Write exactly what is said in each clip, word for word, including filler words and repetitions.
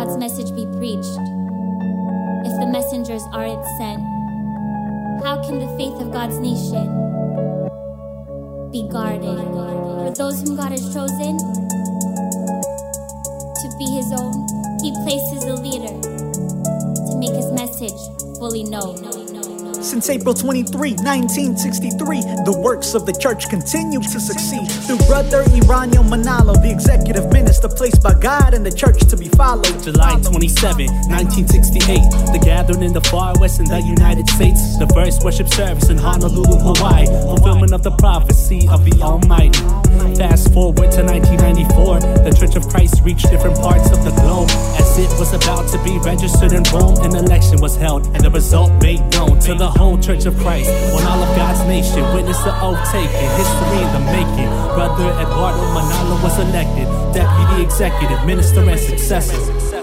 God's message be preached if the messengers aren't sent? How can the faith of God's nation be guarded? For those whom God has chosen to be his own, he places a leader to make his message fully known. Since April twenty-third, nineteen sixty-three, the works of the church continue to succeed. Through Brother Iranio Manalo, the executive minister placed by God and the church to be followed. July twenty-seventh, nineteen sixty-eight, the gathering in the far west in the United States. The first worship service in Honolulu, Hawaii. Fulfillment of the prophecy of the Almighty. Fast forward to nineteen ninety-four, the Church of Christ reached different parts of the globe. As it was about to be registered in Rome, an election was held and the result made known to the whole Church of Christ. When all of God's nation witnessed the oath taken, history in the making. Brother Eduardo Manalo was elected deputy executive minister and successor.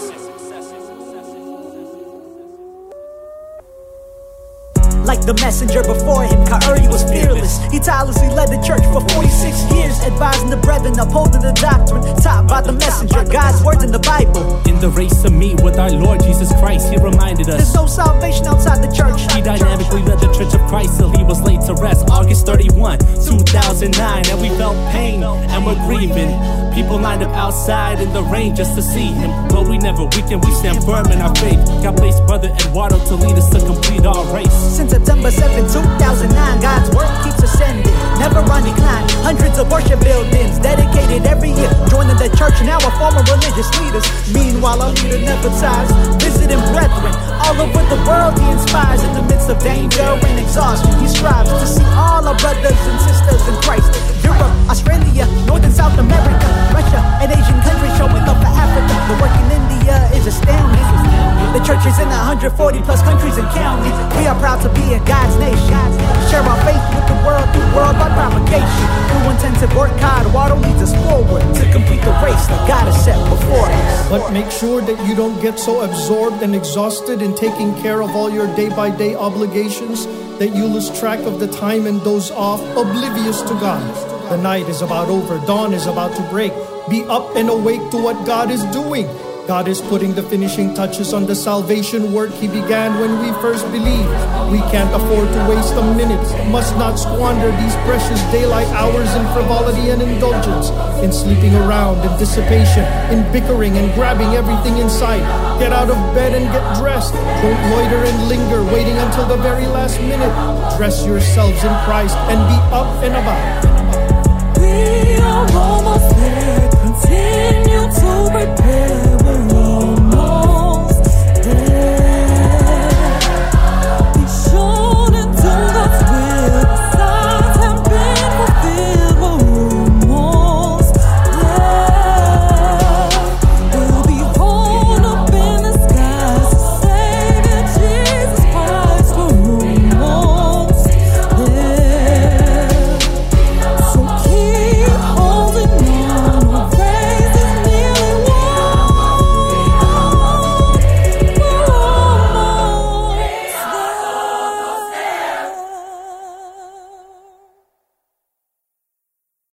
Like the messenger before him, Kauri was fearless. He tirelessly led the church for forty-six years, advising the brethren, upholding the doctrine taught by the messenger, God's word in the Bible. In the race to meet with our Lord Jesus Christ, he reminded us there's no salvation outside the church. He dynamically led the Church of Christ till he was laid to rest, August thirty-first, two thousand nine. And we felt pain and we're grieving. People lined up outside in the rain just to see him, but we never weakened, we stand firm in our faith. God placed Brother Eduardo to lead us to complete our race. Since September seventh, two thousand nine, God's word keeps ascending, never on decline. Hundreds of worship buildings dedicated every year, joining the church now are former religious leaders. Meanwhile, our leader never tires, visiting brethren all over the world. He inspires in the midst of danger and exhaustion. He strives to see all our brothers and sisters in Christ. Europe, Australia, North and South America, Russia, and Asian countries showing up for Africa. The work in India is astounding. The church is in one hundred forty plus countries and counting. We are proud to be in God's nation. Share our faith with the world through worldwide propagation. Through intensive work, God Eduardo leads us forward to complete the race that God has set before us. But make sure that you don't get so absorbed and exhausted in taking care of all your day-by-day obligations that you lose track of the time and doze off, oblivious to God. The night is about over, dawn is about to break. Be up and awake to what God is doing. God is putting the finishing touches on the salvation work He began when we first believed. We can't afford to waste a minute, must not squander these precious daylight hours in frivolity and indulgence, in sleeping around and dissipation, in bickering and grabbing everything in sight. Get out of bed and get dressed. Don't loiter and linger, waiting until the very last minute. Dress yourselves in Christ and be up and about. We are almost there, continue to prepare.